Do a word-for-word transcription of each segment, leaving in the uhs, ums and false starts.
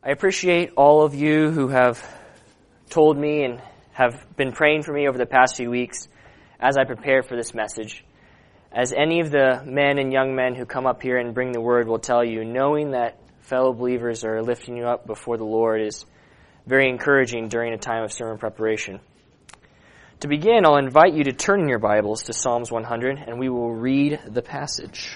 I appreciate all of you who have told me and have been praying for me over the past few weeks as I prepare for this message. As any of the men and young men who come up here and bring the word will tell you, knowing that fellow believers are lifting you up before the Lord is very encouraging during a time of sermon preparation. To begin, I'll invite you to turn in your Bibles to Psalms one hundred, and we will read the passage.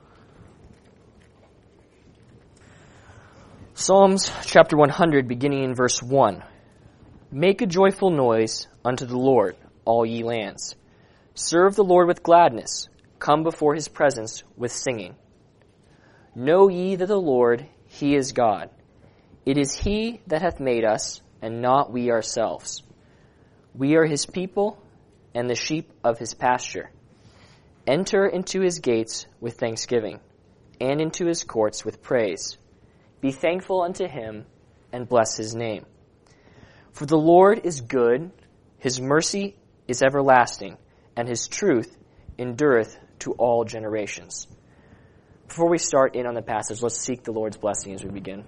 Psalms chapter one hundred, beginning in verse one. Make a joyful noise unto the Lord, all ye lands. Serve the Lord with gladness. Come before his presence with singing. Know ye that the Lord, he is God. It is he that hath made us, and not we ourselves. We are his people, and the sheep of his pasture. Enter into his gates with thanksgiving, and into his courts with praise. Be thankful unto him, and bless his name. For the Lord is good, his mercy is everlasting, and his truth endureth to all generations. Before we start in on the passage, let's seek the Lord's blessing as we begin.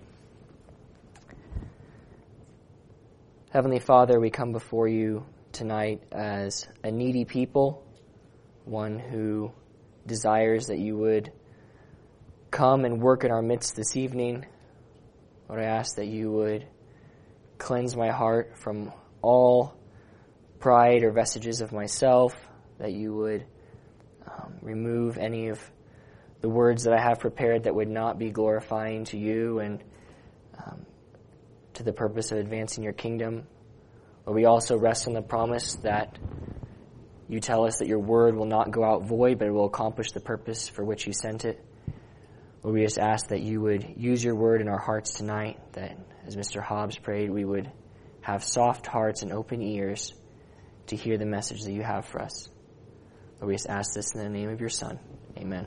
Heavenly Father, we come before you tonight as a needy people, one who desires that you would come and work in our midst this evening. Lord, I ask that you would cleanse my heart from all pride or vestiges of myself, that you would um, remove any of the words that I have prepared that would not be glorifying to you and um, to the purpose of advancing your kingdom. But we also rest on the promise that you tell us that your word will not go out void, but it will accomplish the purpose for which you sent it. Lord, we just ask that you would use your word in our hearts tonight, that as Mister Hobbs prayed, we would have soft hearts and open ears to hear the message that you have for us. Lord, we just ask this in the name of your Son. Amen.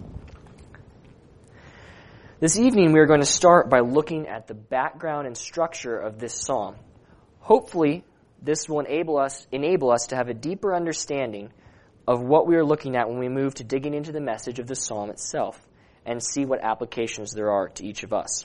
This evening, we are going to start by looking at the background and structure of this psalm. Hopefully, this will enable us, enable us to have a deeper understanding of what we are looking at when we move to digging into the message of the psalm itself and see what applications there are to each of us.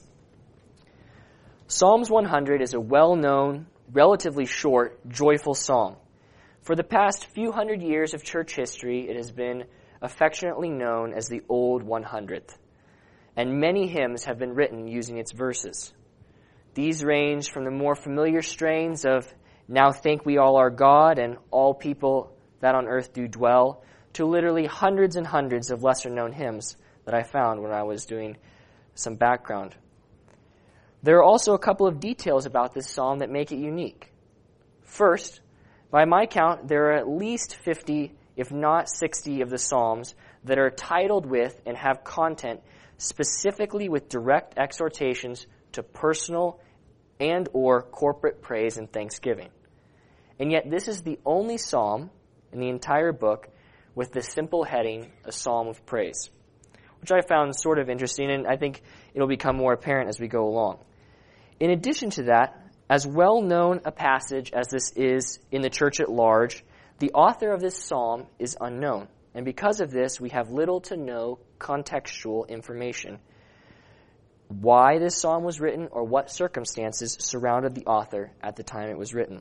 Psalms one hundred is a well-known, relatively short, joyful psalm. For the past few hundred years of church history, it has been affectionately known as the Old one hundredth. And many hymns have been written using its verses. These range from the more familiar strains of Now Thank We All Our God and All People That on Earth Do Dwell, to literally hundreds and hundreds of lesser-known hymns that I found when I was doing some background. There are also a couple of details about this psalm that make it unique. First, by my count, there are at least fifty, if not sixty, of the psalms that are titled with and have content specifically with direct exhortations to personal and or corporate praise and thanksgiving. And yet this is the only psalm in the entire book with the simple heading, a psalm of praise, which I found sort of interesting, and I think it'll become more apparent as we go along. In addition to that, as well known a passage as this is in the church at large, the author of this psalm is unknown. And because of this, we have little to no contextual information. Why this psalm was written or what circumstances surrounded the author at the time it was written.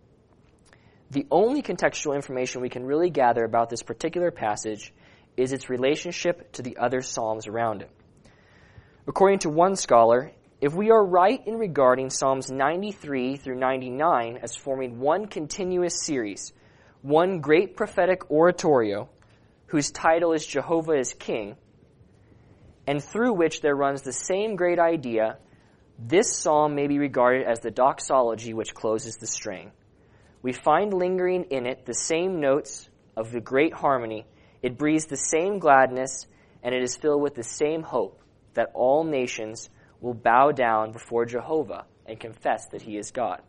The only contextual information we can really gather about this particular passage is its relationship to the other psalms around it. According to one scholar, if we are right in regarding Psalms ninety-three through ninety-nine as forming one continuous series, one great prophetic oratorio, whose title is Jehovah is King, and through which there runs the same great idea, this psalm may be regarded as the doxology which closes the strain. We find lingering in it the same notes of the great harmony. It breathes the same gladness, and it is filled with the same hope that all nations will bow down before Jehovah and confess that he is God.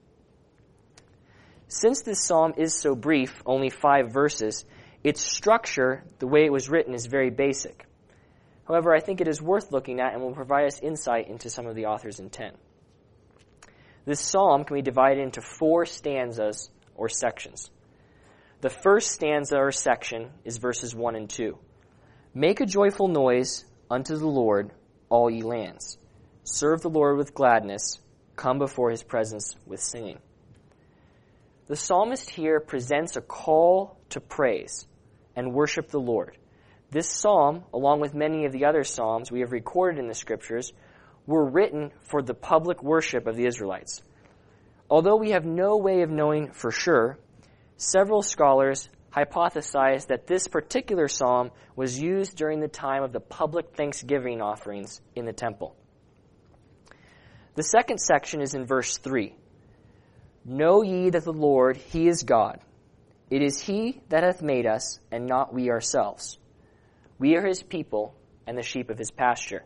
Since this psalm is so brief, only five verses, its structure, the way it was written, is very basic. However, I think it is worth looking at and will provide us insight into some of the author's intent. This psalm can be divided into four stanzas or sections. The first stanza or section is verses one and two. Make a joyful noise unto the Lord, all ye lands. serve the Lord with gladness, come before his presence with singing. The psalmist here presents a call to praise and worship the Lord. This psalm, along with many of the other psalms we have recorded in the Scriptures, were written for the public worship of the Israelites. Although we have no way of knowing for sure, several scholars hypothesize that this particular psalm was used during the time of the public thanksgiving offerings in the temple. The second section is in verse three. Know ye that the Lord, he is God. It is he that hath made us, and not we ourselves. We are his people, and the sheep of his pasture.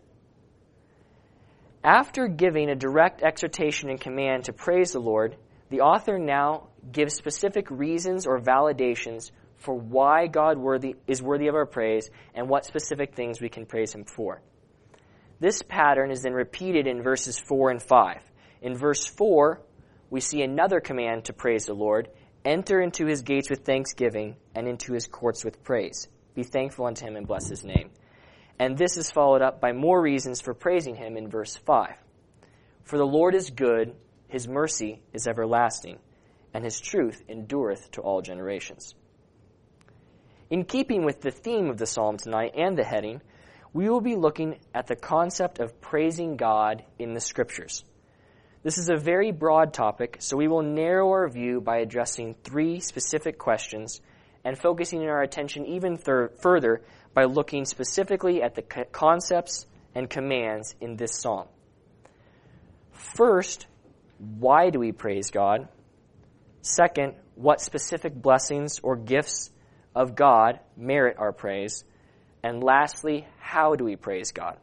After giving a direct exhortation and command to praise the Lord, the author now gives specific reasons or validations for why God worthy, is worthy of our praise and what specific things we can praise him for. This pattern is then repeated in verses four and five. In verse four, we see another command to praise the Lord. Enter into his gates with thanksgiving and into his courts with praise. Be thankful unto him and bless his name. And this is followed up by more reasons for praising him in verse five. For the Lord is good, his mercy is everlasting, and his truth endureth to all generations. In keeping with the theme of the psalm tonight and the heading, we will be looking at the concept of praising God in the Scriptures. This is a very broad topic, so we will narrow our view by addressing three specific questions and focusing our attention even thir- further by looking specifically at the co- concepts and commands in this psalm. First, why do we praise God? Second, what specific blessings or gifts of God merit our praise? And lastly, how do we praise God?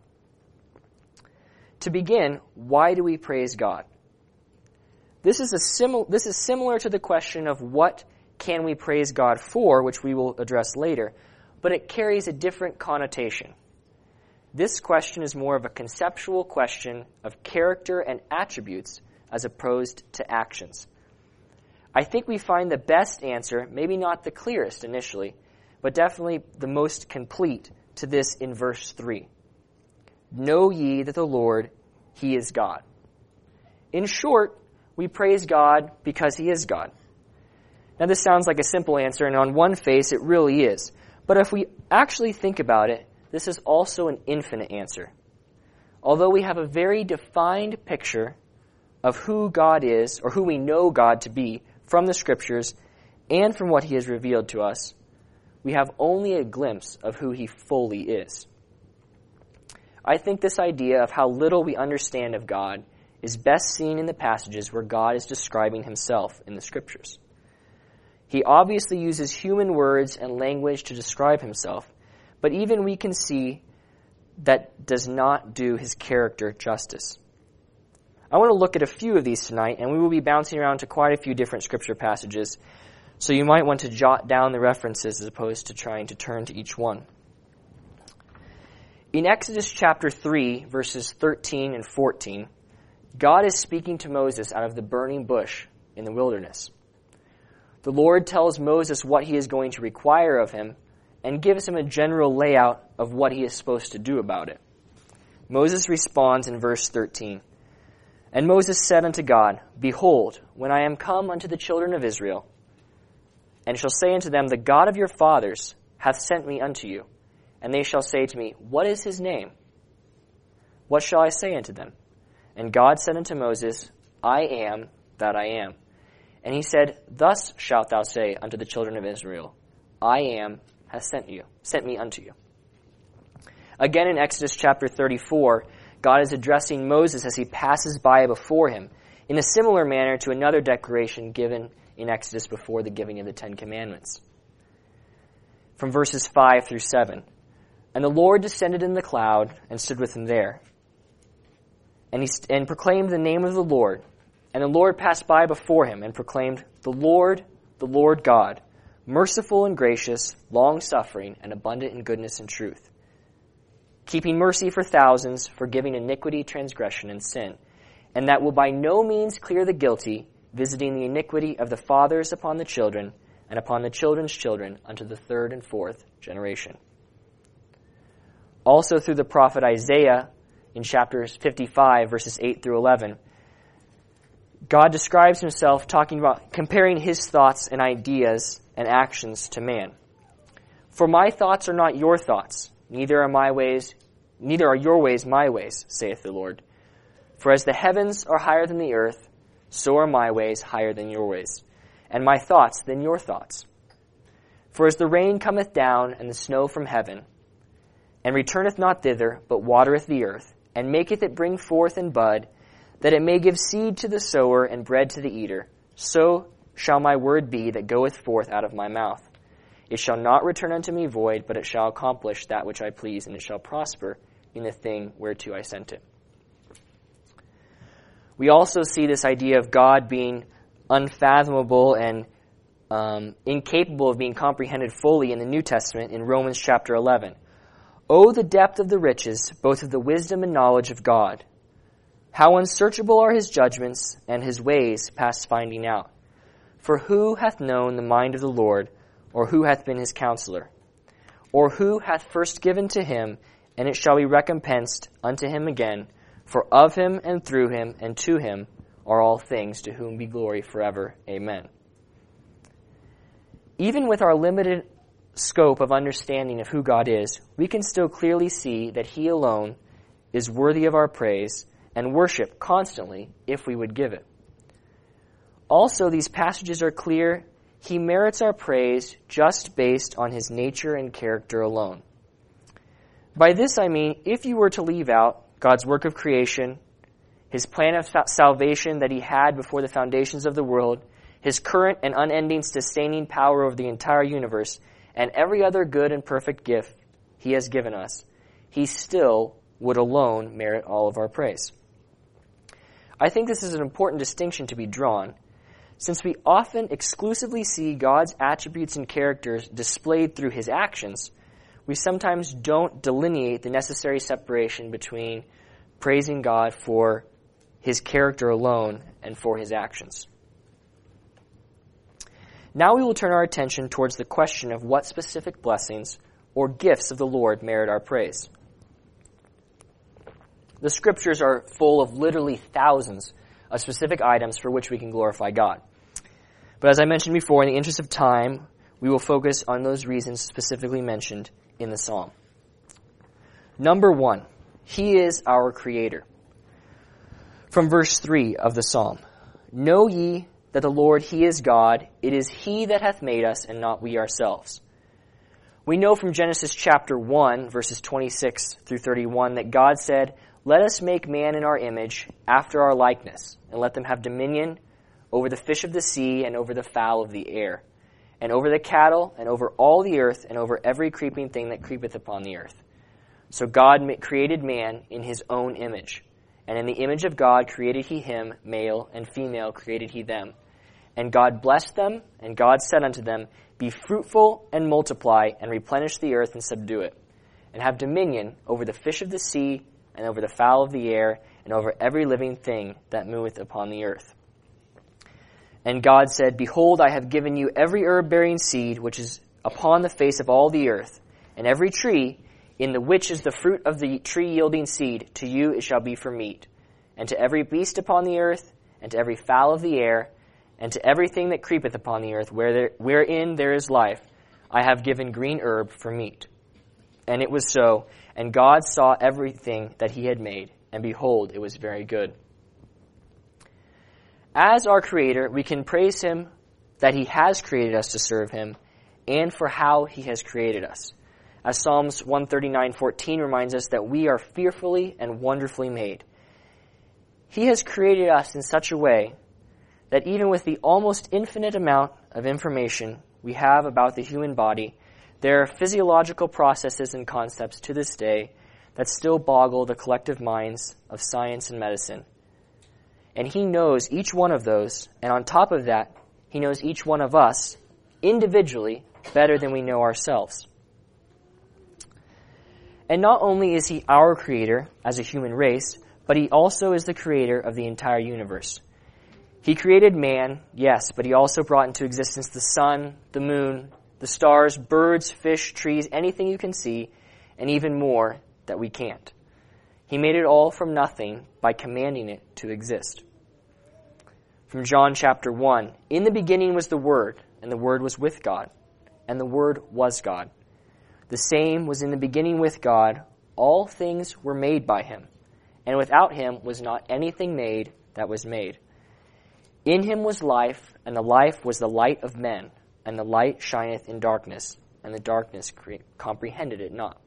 To begin, why do we praise God? This is a simil- this is similar to the question of what can we praise God for, which we will address later, but it carries a different connotation. This question is more of a conceptual question of character and attributes as opposed to actions. I think we find the best answer, maybe not the clearest initially, but definitely the most complete to this in verse three. Know ye that the Lord, he is God. In short, we praise God because he is God. Now this sounds like a simple answer, and on one face it really is. But if we actually think about it, this is also an infinite answer. Although we have a very defined picture of who God is, or who we know God to be, from the Scriptures and from what he has revealed to us, we have only a glimpse of who he fully is. I think this idea of how little we understand of God is best seen in the passages where God is describing himself in the Scriptures. He obviously uses human words and language to describe himself, but even we can see that does not do his character justice. I want to look at a few of these tonight, and we will be bouncing around to quite a few different Scripture passages, so you might want to jot down the references as opposed to trying to turn to each one. In Exodus chapter three, verses thirteen and fourteen, God is speaking to Moses out of the burning bush in the wilderness. The Lord tells Moses what he is going to require of him and gives him a general layout of what he is supposed to do about it. Moses responds in verse thirteen, And Moses said unto God, Behold, when I am come unto the children of Israel, and shall say unto them, The God of your fathers hath sent me unto you, and they shall say to me, What is his name? What shall I say unto them? And God said unto Moses, I am that I am. And he said, Thus shalt thou say unto the children of Israel, I am hath sent you, sent me unto you. Again in Exodus chapter thirty-four, God is addressing Moses as he passes by before him in a similar manner to another declaration given in Exodus before the giving of the Ten Commandments. From verses five through seven, And the Lord descended in the cloud and stood with him there, and he st- and proclaimed the name of the Lord. And the Lord passed by before him and proclaimed, The Lord, the Lord God, merciful and gracious, long-suffering, and abundant in goodness and truth, keeping mercy for thousands, forgiving iniquity, transgression, and sin, and that will by no means clear the guilty, visiting the iniquity of the fathers upon the children, and upon the children's children unto the third and fourth generation. Also through the prophet Isaiah, in chapter fifty-five, verses eight through eleven, God describes himself talking about comparing his thoughts and ideas and actions to man. For my thoughts are not your thoughts, neither are my ways, neither are your ways my ways, saith the Lord. For as the heavens are higher than the earth, so are my ways higher than your ways, and my thoughts than your thoughts. For as the rain cometh down and the snow from heaven, and returneth not thither, but watereth the earth, and maketh it bring forth and bud, that it may give seed to the sower and bread to the eater, so shall my word be that goeth forth out of my mouth. It shall not return unto me void, but it shall accomplish that which I please, and it shall prosper in the thing whereto I sent it. We also see this idea of God being unfathomable and um, incapable of being comprehended fully in the New Testament in Romans chapter eleven. Oh, the depth of the riches, both of the wisdom and knowledge of God! How unsearchable are his judgments, and his ways past finding out. For who hath known the mind of the Lord, or who hath been his counselor? Or who hath first given to him, and it shall be recompensed unto him again? For of him, and through him, and to him are all things, to whom be glory forever. Amen. Even with our limited scope of understanding of who God is, we can still clearly see that he alone is worthy of our praise and worship constantly if we would give it. Also, these passages are clear. He merits our praise just based on his nature and character alone. By this I mean, if you were to leave out God's work of creation, his plan of salvation that he had before the foundations of the world, his current and unending sustaining power over the entire universe, and every other good and perfect gift he has given us, he still would alone merit all of our praise. I think this is an important distinction to be drawn, since we often exclusively see God's attributes and characters displayed through his actions. We sometimes don't delineate the necessary separation between praising God for his character alone and for his actions. Now we will turn our attention towards the question of what specific blessings or gifts of the Lord merit our praise. The scriptures are full of literally thousands of specific items for which we can glorify God. But as I mentioned before, in the interest of time, we will focus on those reasons specifically mentioned in the psalm. Number one, he is our creator. From verse three of the psalm, know ye that the Lord, he is God. It is he that hath made us, and not we ourselves. We know from Genesis chapter one, verses twenty-six through thirty-one, that God said, let us make man in our image, after our likeness, and let them have dominion over the fish of the sea, and over the fowl of the air, and over the cattle, and over all the earth, and over every creeping thing that creepeth upon the earth. So God created man in his own image. And in the image of God created he him, male and female created he them. And God blessed them, and God said unto them, be fruitful and multiply, and replenish the earth and subdue it, and have dominion over the fish of the sea, and over the fowl of the air, and over every living thing that moveth upon the earth. And God said, behold, I have given you every herb-bearing seed which is upon the face of all the earth, and every tree in the which is the fruit of the tree yielding seed, to you it shall be for meat. And to every beast upon the earth, and to every fowl of the air, and to everything that creepeth upon the earth, where there, wherein there is life, I have given green herb for meat. And it was so, and God saw everything that he had made, and behold, it was very good. As our Creator, we can praise him that he has created us to serve him, and for how he has created us. As Psalms one thirty-nine fourteen reminds us that we are fearfully and wonderfully made. He has created us in such a way that even with the almost infinite amount of information we have about the human body, there are physiological processes and concepts to this day that still boggle the collective minds of science and medicine. And he knows each one of those, and on top of that, he knows each one of us individually better than we know ourselves. And not only is he our creator as a human race, but he also is the creator of the entire universe. He created man, yes, but he also brought into existence the sun, the moon, the stars, birds, fish, trees, anything you can see, and even more that we can't. He made it all from nothing by commanding it to exist. From John chapter one, in the beginning was the Word, and the Word was with God, and the Word was God. The same was in the beginning with God. All things were made by him, and without him was not anything made that was made. In him was life, and the life was the light of men, and the light shineth in darkness, and the darkness cre- comprehended it not.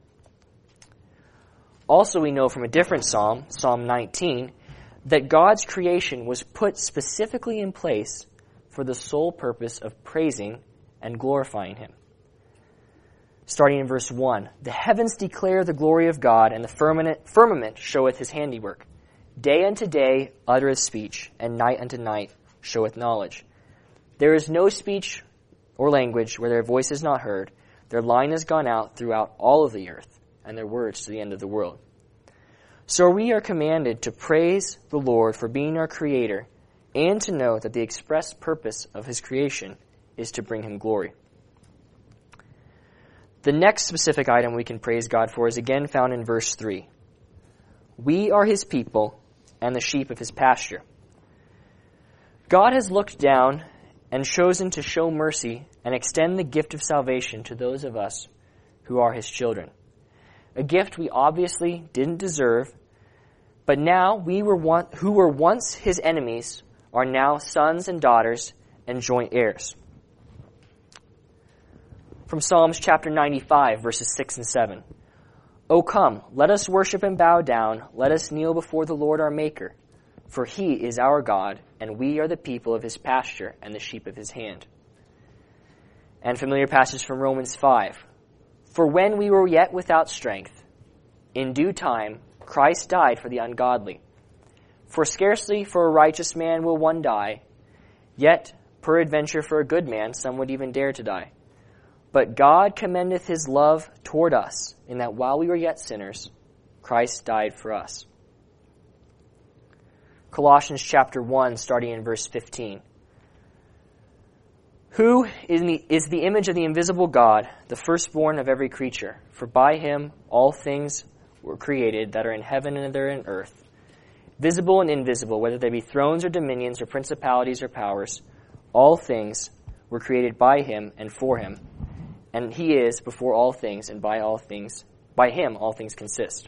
Also we know from a different psalm, Psalm nineteen, that God's creation was put specifically in place for the sole purpose of praising and glorifying him. Starting in verse one, the heavens declare the glory of God, and the firmament, firmament showeth his handiwork. Day unto day uttereth speech, and night unto night showeth knowledge. There is no speech or language where their voice is not heard. Their line is gone out throughout all of the earth, and their words to the end of the world. So we are commanded to praise the Lord for being our Creator, and to know that the express purpose of his creation is to bring him glory. The next specific item we can praise God for is again found in verse three. We are his people and the sheep of his pasture. God has looked down and chosen to show mercy and extend the gift of salvation to those of us who are his children. A gift we obviously didn't deserve, but now we were one, who were once his enemies are now sons and daughters and joint heirs. From Psalms chapter ninety-five, verses six and seven. O come, let us worship and bow down. Let us kneel before the Lord our Maker. For he is our God, and we are the people of his pasture and the sheep of his hand. And familiar passage from Romans five. For when we were yet without strength, in due time Christ died for the ungodly. For scarcely for a righteous man will one die, yet peradventure for a good man some would even dare to die. But God commendeth his love toward us, in that while we were yet sinners, Christ died for us. Colossians chapter one, starting in verse fifteen. Who is the, is the image of the invisible God, the firstborn of every creature? For by him all things were created that are in heaven and that are in earth, visible and invisible, whether they be thrones or dominions or principalities or powers. All things were created by him and for him. And he is before all things, and by all things, by him all things consist.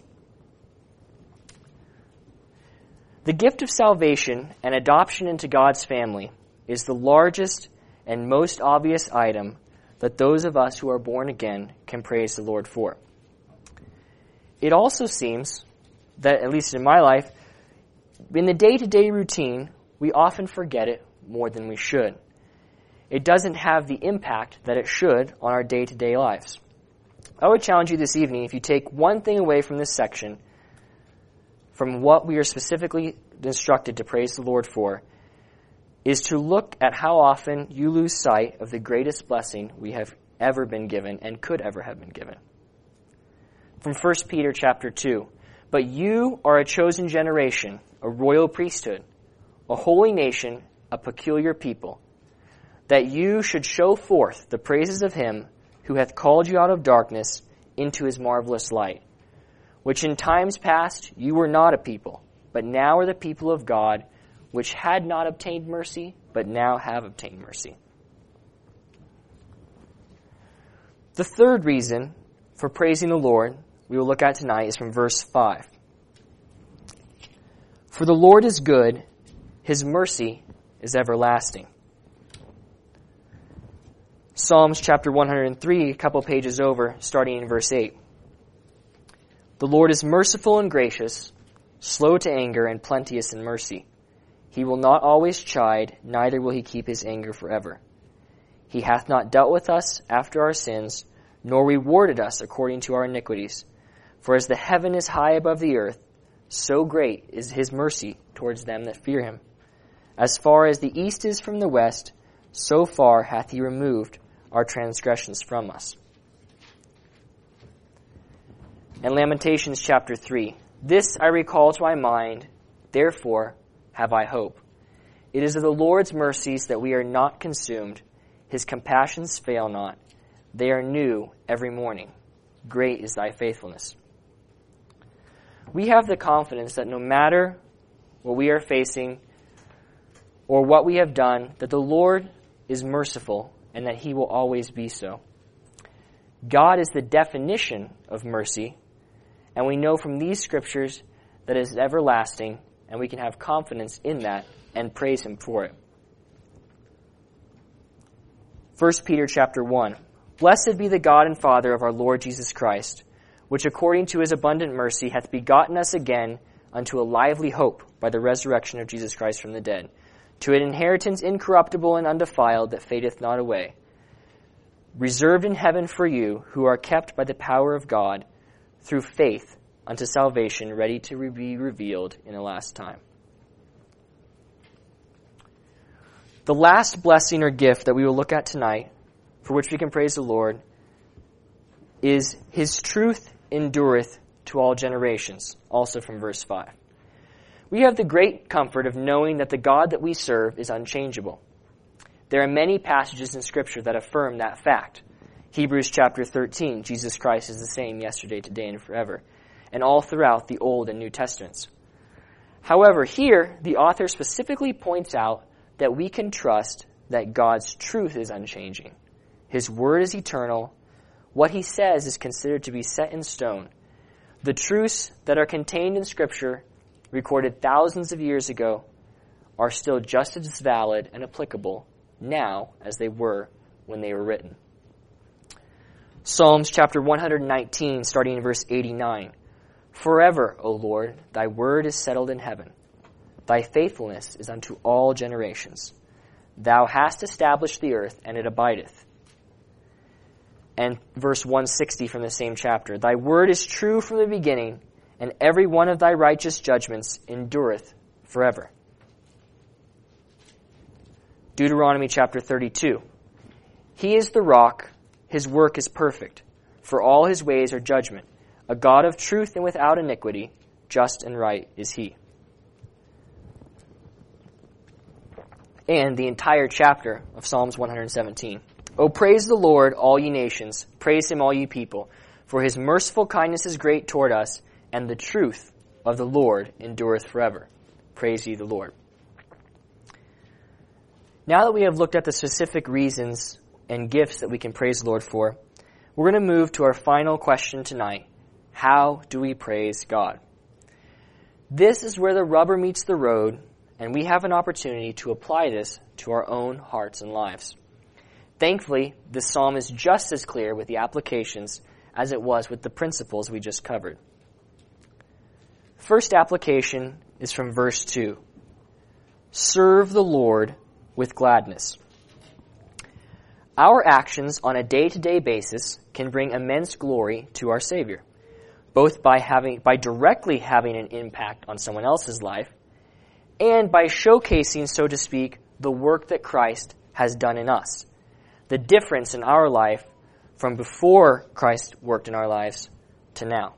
The gift of salvation and adoption into God's family is the largest and most obvious item that those of us who are born again can praise the Lord for. It also seems that, at least in my life, in the day-to-day routine, we often forget it more than we should. It doesn't have the impact that it should on our day-to-day lives. I would challenge you this evening, if you take one thing away from this section, from what we are specifically instructed to praise the Lord for, is to look at how often you lose sight of the greatest blessing we have ever been given and could ever have been given. From First Peter chapter two, but you are a chosen generation, a royal priesthood, a holy nation, a peculiar people, that you should show forth the praises of him who hath called you out of darkness into his marvelous light, which in times past you were not a people, but now are the people of God, which had not obtained mercy, but now have obtained mercy. The third reason for praising the Lord we will look at tonight is from verse five. For the Lord is good, his mercy is everlasting. Psalms chapter one hundred three, a couple pages over, starting in verse eight. The Lord is merciful and gracious, slow to anger and plenteous in mercy. He will not always chide, neither will he keep his anger forever. He hath not dealt with us after our sins, nor rewarded us according to our iniquities. For as the heaven is high above the earth, so great is his mercy towards them that fear him. As far as the east is from the west, so far hath he removed our transgressions from us. And Lamentations chapter three. This I recall to my mind, therefore have I hope. It is of the Lord's mercies that we are not consumed. His compassions fail not. They are new every morning. Great is thy faithfulness. we have the confidence that no matter what we are facing or what we have done, that the Lord is merciful and that he will always be so. God is the definition of mercy, and we know from these scriptures that it is everlasting, and we can have confidence in that and praise him for it. First Peter chapter one. Blessed be the God and Father of our Lord Jesus Christ, which according to his abundant mercy hath begotten us again unto a lively hope by the resurrection of Jesus Christ from the dead, to an inheritance incorruptible and undefiled that fadeth not away, reserved in heaven for you, who are kept by the power of God through faith unto salvation, ready to be revealed in the last time. The last blessing or gift that we will look at tonight, for which we can praise the Lord, is his truth endureth to all generations, also from verse five. We have the great comfort of knowing that the God that we serve is unchangeable. There are many passages in Scripture that affirm that fact. Hebrews chapter thirteen, Jesus Christ is the same yesterday, today, and forever, and all throughout the Old and New Testaments. However, here, the author specifically points out that we can trust that God's truth is unchanging. His word is eternal. What he says is considered to be set in stone. The truths that are contained in Scripture, recorded thousands of years ago, are still just as valid and applicable now as they were when they were written. Psalms chapter one nineteen, starting in verse eighty-nine. Forever, O Lord, thy word is settled in heaven. Thy faithfulness is unto all generations. Thou hast established the earth, and it abideth. And verse one sixty from the same chapter. Thy word is true from the beginning, and every one of thy righteous judgments endureth forever. Deuteronomy chapter thirty-two. He is the rock, his work is perfect, for all his ways are judgment. A God of truth and without iniquity, just and right is he. And the entire chapter of Psalms one seventeen. O praise the Lord, all ye nations, praise him, all ye people, for his merciful kindness is great toward us, and the truth of the Lord endureth forever. Praise ye the Lord. Now that we have looked at the specific reasons and gifts that we can praise the Lord for, we're going to move to our final question tonight. How do we praise God? This is where the rubber meets the road, and we have an opportunity to apply this to our own hearts and lives. Thankfully, this psalm is just as clear with the applications as it was with the principles we just covered. First application is from verse two. Serve the Lord with gladness. Our actions on a day-to-day basis can bring immense glory to our Savior, both by having, by directly having an impact on someone else's life, and by showcasing, so to speak, the work that Christ has done in us. The difference in our life from before Christ worked in our lives to now.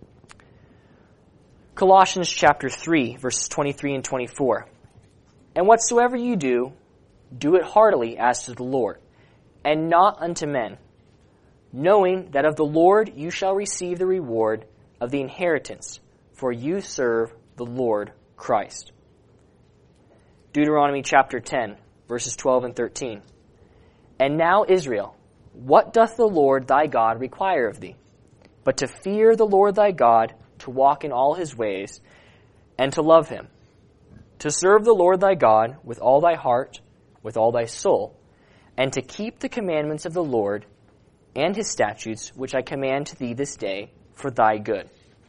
Colossians chapter three, verses twenty-three and twenty-four. And whatsoever you do, do it heartily as to the Lord, and not unto men, knowing that of the Lord you shall receive the reward of the inheritance, for you serve the Lord Christ. Deuteronomy chapter ten, verses twelve and thirteen. And now, Israel, what doth the Lord thy God require of thee? But to fear the Lord thy God, to walk in all his ways, and to love him, to serve the Lord thy God with all thy heart, with all thy soul, and to keep the commandments of the Lord and his statutes, which I command to thee this day, for thy good.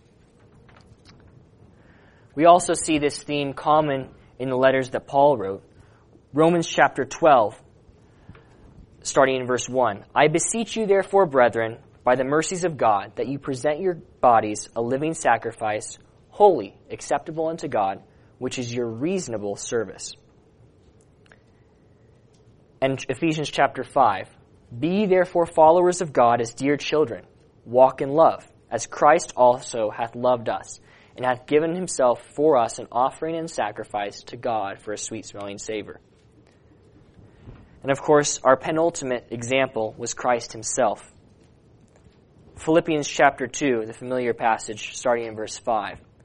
We also see this theme common in the letters that Paul wrote. Romans chapter twelve, starting in verse one. I beseech you therefore, brethren, by the mercies of God, that you present your bodies a living sacrifice, holy, acceptable unto God, which is your reasonable service. And Ephesians chapter five. Be therefore followers of God as dear children. Walk in love, as Christ also hath loved us, and hath given himself for us an offering and sacrifice to God for a sweet-smelling savor. And of course, our penultimate example was Christ himself. Philippians chapter two, the familiar passage starting in verse five.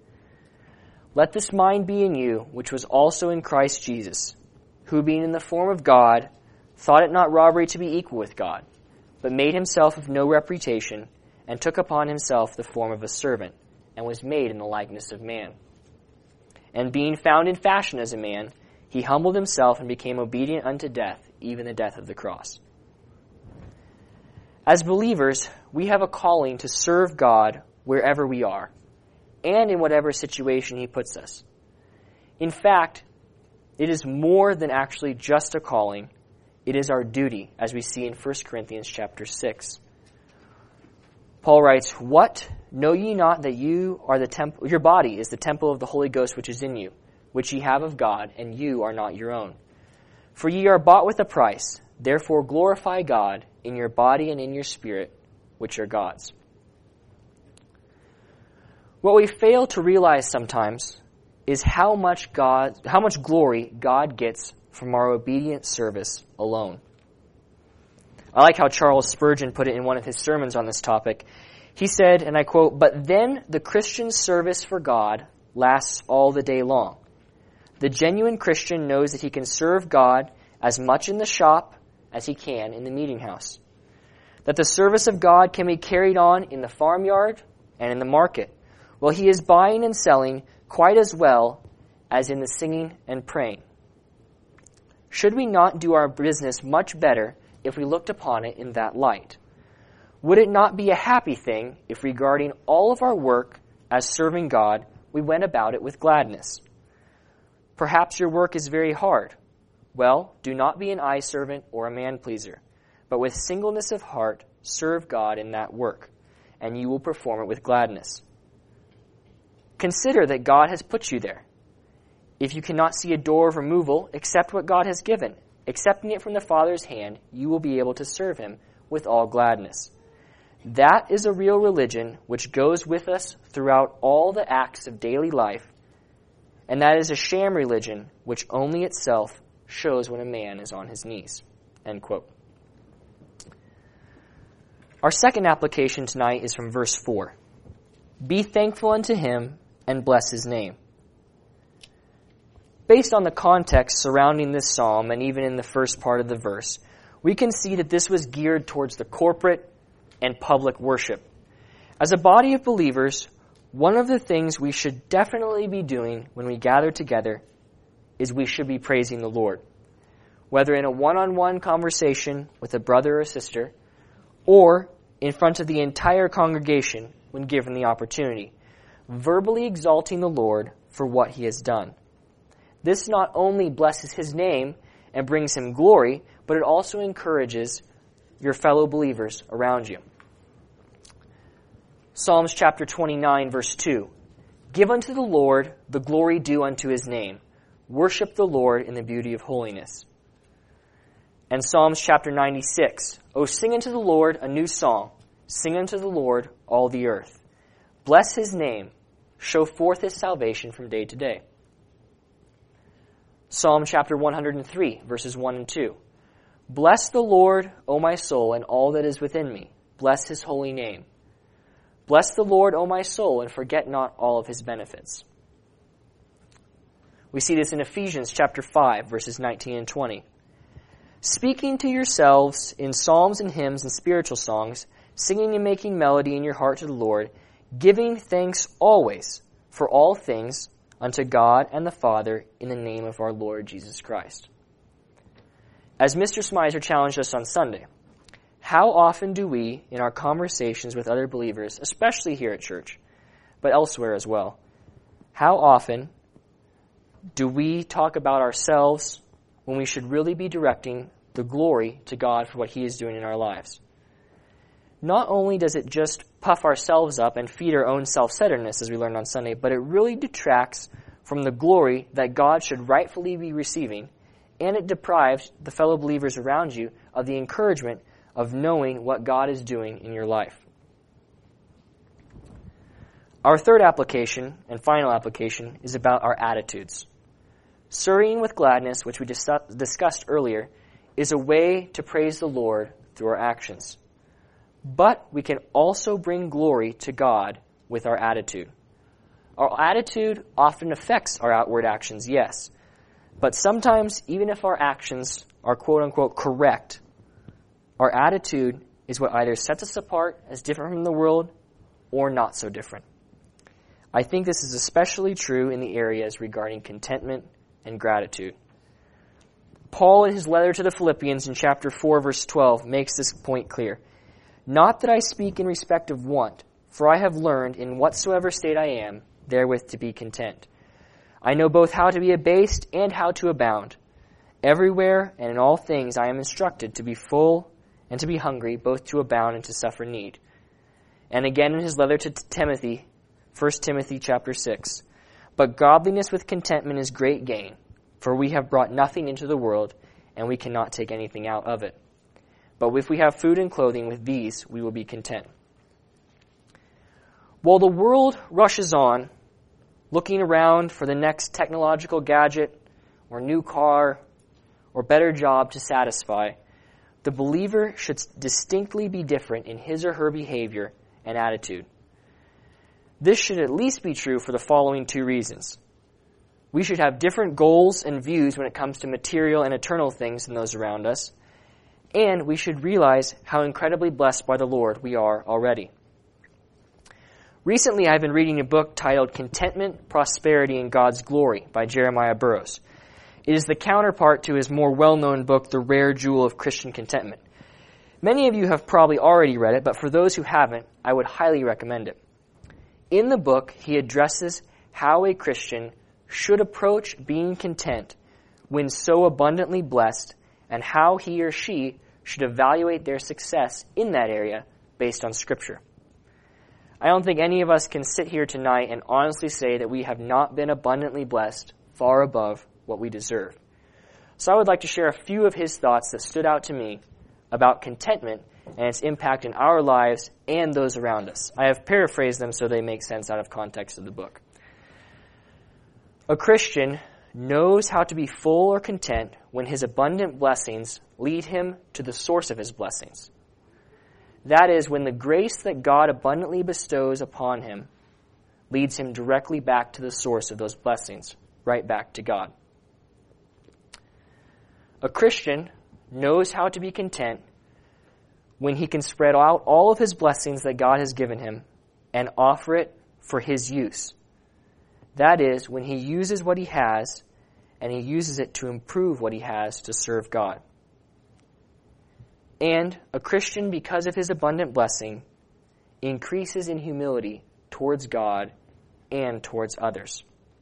Let this mind be in you, which was also in Christ Jesus, who being in the form of God, thought it not robbery to be equal with God, but made himself of no reputation, and took upon himself the form of a servant, and was made in the likeness of man. And being found in fashion as a man, he humbled himself and became obedient unto death, even the death of the cross. As believers, we have a calling to serve God wherever we are, and in whatever situation he puts us. In fact, it is more than actually just a calling. It is our duty, as we see in First Corinthians chapter six. Paul writes, "What? Know ye not that you are the temple, your body is the temple of the Holy Ghost which is in you, which ye have of God, and you are not your own? For ye are bought with a price. Therefore glorify God in your body and in your spirit, which are God's." What we fail to realize sometimes is how much God, how much glory God gets from our obedient service alone. I like how Charles Spurgeon put it in one of his sermons on this topic. He said, and I quote, "But then the Christian service for God lasts all the day long. The genuine Christian knows that he can serve God as much in the shop as he can in the meeting house. That the service of God can be carried on in the farmyard and in the market, while he is buying and selling quite as well as in the singing and praying. Should we not do our business much better if we looked upon it in that light? Would it not be a happy thing if, regarding all of our work as serving God, we went about it with gladness? Perhaps your work is very hard. Well, do not be an eye servant or a man-pleaser, but with singleness of heart serve God in that work, and you will perform it with gladness. Consider that God has put you there. If you cannot see a door of removal, accept what God has given. Accepting it from the Father's hand, you will be able to serve him with all gladness. That is a real religion which goes with us throughout all the acts of daily life, and that is a sham religion which only itself shows when a man is on his knees." End quote. Our second application tonight is from verse four. "Be thankful unto him and bless his name." Based on the context surrounding this psalm, and even in the first part of the verse, we can see that this was geared towards the corporate and public worship. As a body of believers, one of the things we should definitely be doing when we gather together is we should be praising the Lord. Whether in a one-on-one conversation with a brother or sister, or in front of the entire congregation when given the opportunity, verbally exalting the Lord for what he has done. This not only blesses his name and brings him glory, but it also encourages your fellow believers around you. Psalms chapter twenty-nine, verse two. "Give unto the Lord the glory due unto his name. Worship the Lord in the beauty of holiness." And Psalms chapter ninety-six. "O sing unto the Lord a new song. Sing unto the Lord all the earth. Bless his name. Show forth his salvation from day to day." Psalm chapter one hundred three, verses one and two. "Bless the Lord, O my soul, and all that is within me. Bless his holy name. Bless the Lord, O my soul, and forget not all of his benefits." We see this in Ephesians chapter five, verses nineteen and twenty. "Speaking to yourselves in psalms and hymns and spiritual songs, singing and making melody in your heart to the Lord, giving thanks always for all things unto God and the Father in the name of our Lord Jesus Christ." As Mister Smizer challenged us on Sunday, how often do we, in our conversations with other believers, especially here at church, but elsewhere as well, how often do we talk about ourselves when we should really be directing the glory to God for what he is doing in our lives? Not only does it just puff ourselves up and feed our own self-centeredness, as we learned on Sunday, but it really detracts from the glory that God should rightfully be receiving, and it deprives the fellow believers around you of the encouragement of knowing what God is doing in your life. Our third application and final application is about our attitudes. Serving with gladness, which we dis- discussed earlier, is a way to praise the Lord through our actions. But we can also bring glory to God with our attitude. Our attitude often affects our outward actions, yes. But sometimes, even if our actions are quote-unquote correct, our attitude is what either sets us apart as different from the world or not so different. I think this is especially true in the areas regarding contentment and gratitude. Paul, in his letter to the Philippians in chapter four, verse twelve, makes this point clear. Not that I speak in respect of want, for I have learned in whatsoever state I am, therewith to be content. I know both how to be abased and how to abound. Everywhere and in all things I am instructed to be full and to be hungry, both to abound and to suffer need. And again in his letter to Timothy, First Timothy chapter six, but godliness with contentment is great gain, for we have brought nothing into the world, and we cannot take anything out of it. But if we have food and clothing, with these we will be content. While the world rushes on, looking around for the next technological gadget or new car or better job to satisfy, the believer should distinctly be different in his or her behavior and attitude. This should at least be true for the following two reasons. We should have different goals and views when it comes to material and eternal things than those around us, and we should realize how incredibly blessed by the Lord we are already. Recently, I've been reading a book titled Contentment, Prosperity, and God's Glory by Jeremiah Burroughs. It is the counterpart to his more well-known book, The Rare Jewel of Christian Contentment. Many of you have probably already read it, but for those who haven't, I would highly recommend it. In the book, he addresses how a Christian should approach being content when so abundantly blessed, and how he or she should evaluate their success in that area based on Scripture. I don't think any of us can sit here tonight and honestly say that we have not been abundantly blessed far above what we deserve. So I would like to share a few of his thoughts that stood out to me about contentment and its impact in our lives and those around us. I have paraphrased them so they make sense out of context of the book. A Christian knows how to be full or content when his abundant blessings lead him to the source of his blessings. That is, when the grace that God abundantly bestows upon him leads him directly back to the source of those blessings, right back to God. A Christian knows how to be content when he can spread out all of his blessings that God has given him and offer it for his use. That is, when he uses what he has and he uses it to improve what he has to serve God. And a Christian, because of his abundant blessing, increases in humility towards God and towards others.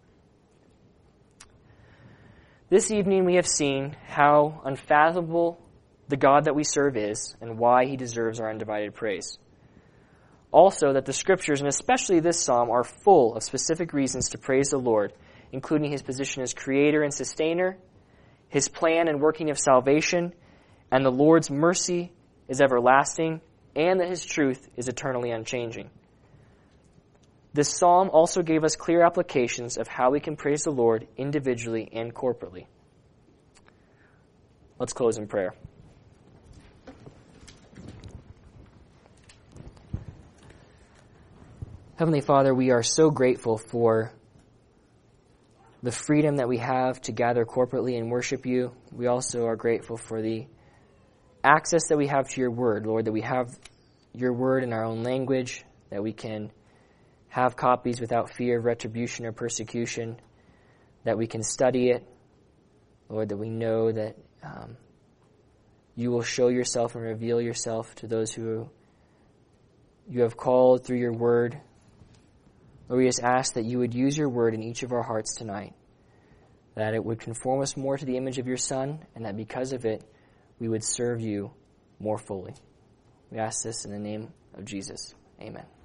This evening we have seen how unfathomable the God that we serve is and why he deserves our undivided praise. Also, that the Scriptures, and especially this psalm, are full of specific reasons to praise the Lord, including his position as creator and sustainer, his plan and working of salvation, and the Lord's mercy is everlasting, and that his truth is eternally unchanging. This psalm also gave us clear applications of how we can praise the Lord individually and corporately. Let's close in prayer. Heavenly Father, we are so grateful for the freedom that we have to gather corporately and worship you. We also are grateful for the access that we have to your word, Lord, that we have your word in our own language, that we can have copies without fear of retribution or persecution, that we can study it, Lord, that we know that um, you will show yourself and reveal yourself to those who you have called through your word. Lord, we just ask that you would use your word in each of our hearts tonight, that it would conform us more to the image of your Son, and that because of it, we would serve you more fully. We ask this in the name of Jesus. Amen.